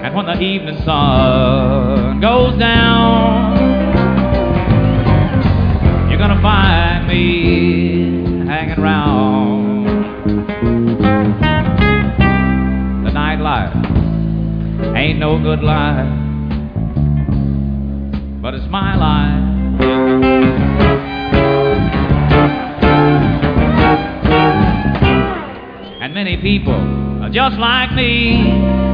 And when the evening sun goes down, you're gonna find me hanging around. The nightlife ain't no good life, but it's my life. And many people are just like me.